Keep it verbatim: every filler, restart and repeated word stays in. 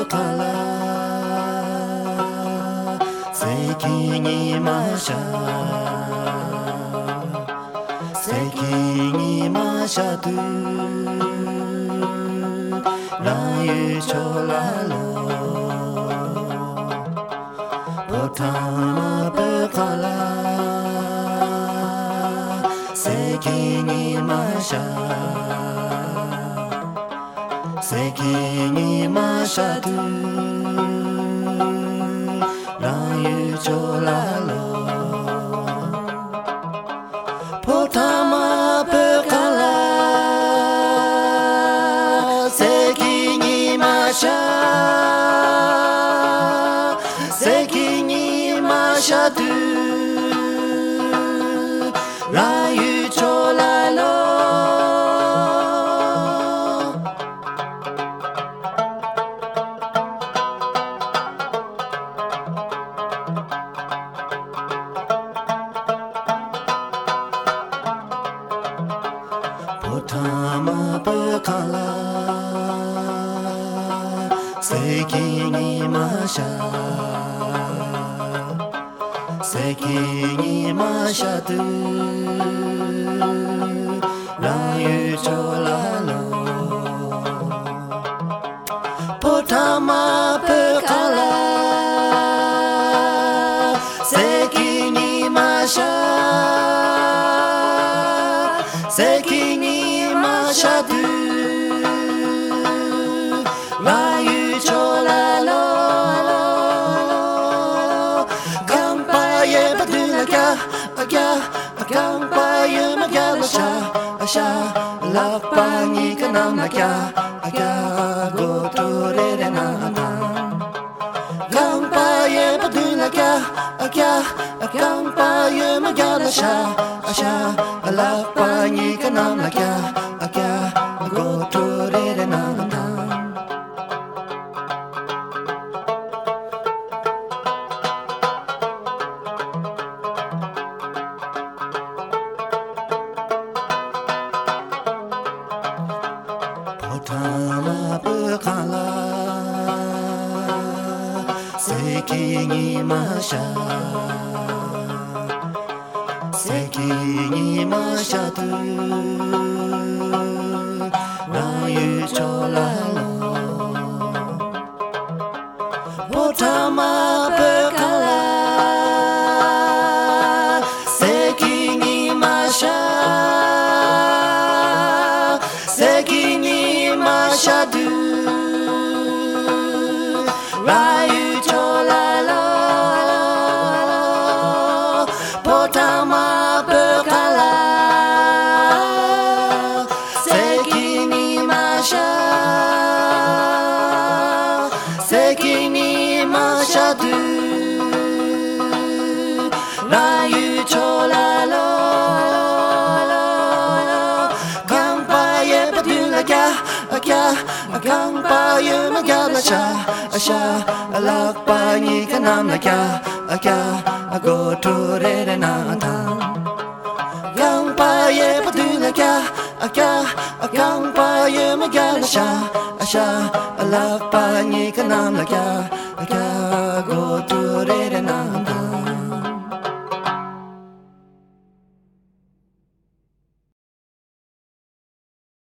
から責任ましゃ責任ましゃとラユチョラロポタマプから責任ましゃ責任ましゃとラユチョラロポタマプから責任ましゃ責任ましゃとラユチョラロポタマプから責任ましゃ責任ましゃとラユチョラロポタマプから責任ましゃ責任ましゃとラユチョラロ乾杯バドゥラギャアギャ乾杯マギャラシャアシャラッパニカナマギャアギャゴトレレナタ乾杯バドゥラギャアギャ乾杯マギャラシャアシャラッパニカナマギャアギャゴトレレナタポタマプから責任ましゃ責任ましゃとラユチョラロポタマプから責任ましゃ責任ましゃとラユチョラロポタマプから責任ましゃ責任ましゃとラユチョラロ乾杯バドゥラギャアギャ乾杯マギャラシャアシャラッパニカナマギャアギャゴトレレナタ乾杯バドゥラギャアギャ乾杯マギャラシャアシャラッパニカナマギャアギャゴトレレナ